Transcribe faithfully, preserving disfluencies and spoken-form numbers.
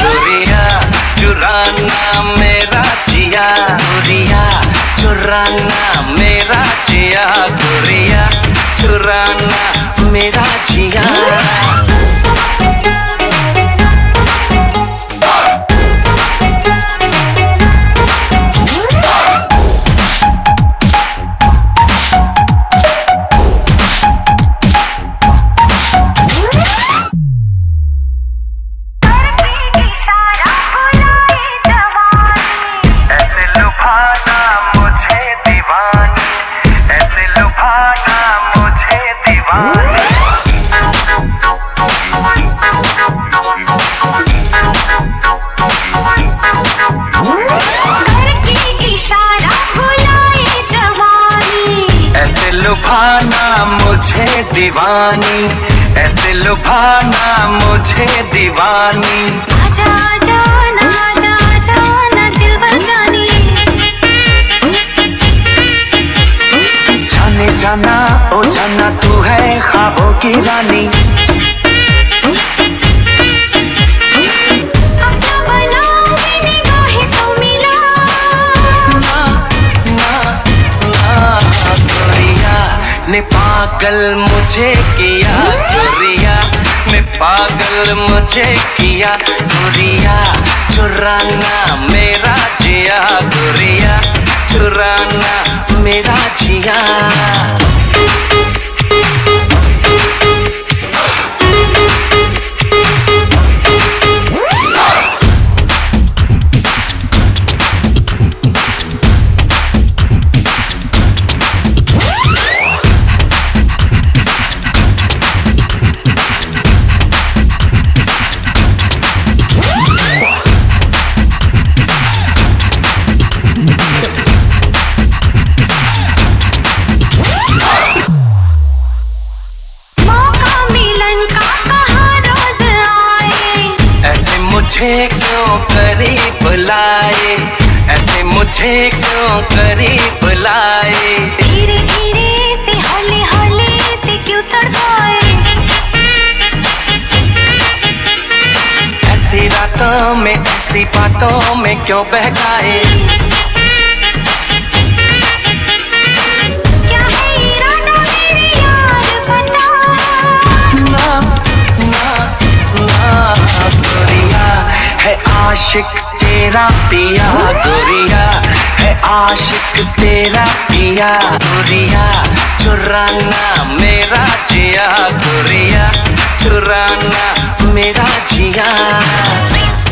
गोरिया चुराना मेरा जिया, गोरिया चुराना मेरा जिया, गोरिया चुराना मेरा जिया। लुभाना मुझे दीवानी, ऐसे लुभाना मुझे दीवानी। आजा आजा ना आजा आजा ना दिलबर जानी, जाने जाना ओ जाना तू है ख्वाबों की रानी। ने पागल मुझे किया गोरिया, ने पागल मुझे किया गोरिया चुराना मेरा जिया, गोरिया चुराना मेरा जिया। मुझे क्यों करीब लाए, ऐसे मुझे क्यों करीब लाए। धीरे धीरे से हौले हौले से क्यों तड़पाए, ऐसी रातों में ऐसी बातों में क्यों बहकाए। क्या है इरादा मेरे यार बना, ना ना ना गोरिया है आशिक तेरा पिया, गोरिया है आशिक तेरा पिया, गोरिया चुराना मेरा जिया, गोरिया चुराना मेरा जिया।